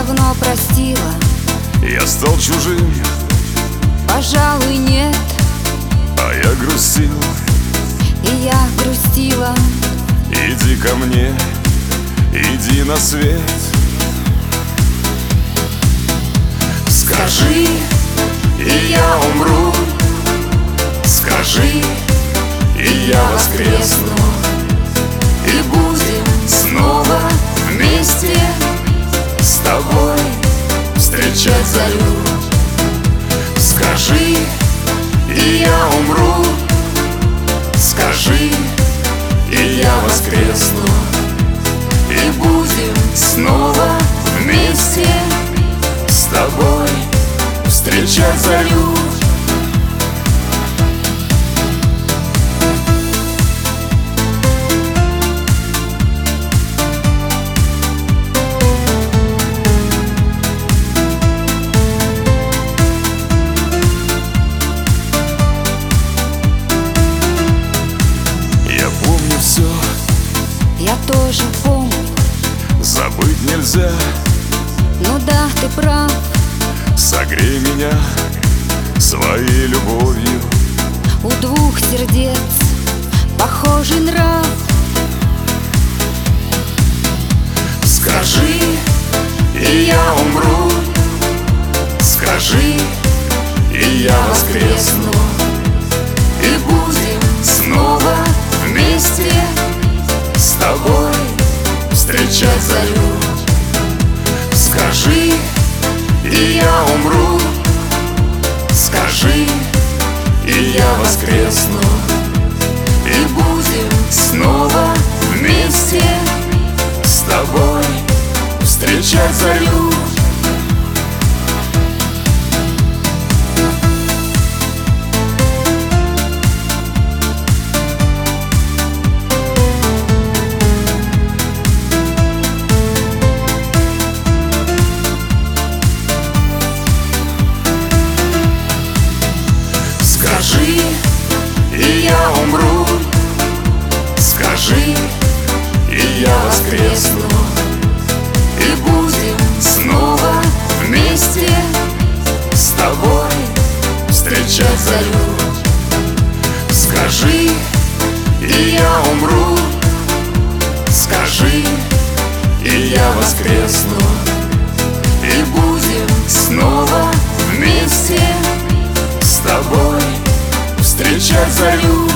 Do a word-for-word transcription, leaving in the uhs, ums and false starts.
давно простила. Я стал чужим, Пожалуй, нет, а я грустил. и я грустила. Иди ко мне, иди на свет. Скажи, и я умру. Скажи, и я воскресну. И будем снова вместе с тобой встречать зарю. Скажи, и я умру. Скажи, и я воскресну. И будем снова вместе с тобой встречать зарю. Все, Я тоже помню. забыть нельзя. Ну да, ты прав. Согрей меня своей любовью. У двух сердец похожий нрав. Скажи, и я умру. Скажи, и я воскресну. И будем снова вместе с тобой встречать зарю. Скажи, и я умру. Скажи, и я воскресну. И будем снова вместе с тобой встречать зарю. Скажи, и я умру. Скажи, и я воскресну. И будем снова вместе с тобой встречать зарю. Скажи, и я умру. Скажи, и я воскресну. И будем снова вместе с тобой встречать зарю.